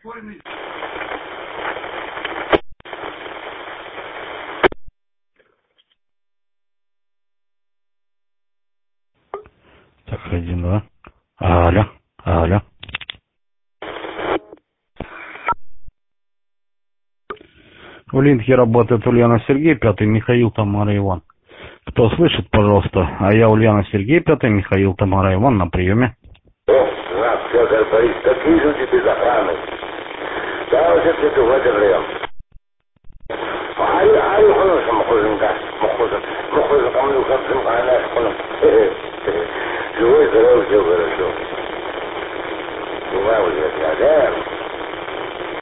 Так, 1-2. Алло, алло. В линке работает Ульяна Сергей, 5-й Михаил, Тамара, Иван. Кто слышит, пожалуйста. А я Ульяна Сергей, 5-й Михаил, Тамара, Иван на приеме. Нас, Федор Борисович, такие люди без охраны. Да, вот это выдержим. هاي خلص مخزن قملوا خبزن قناة خلص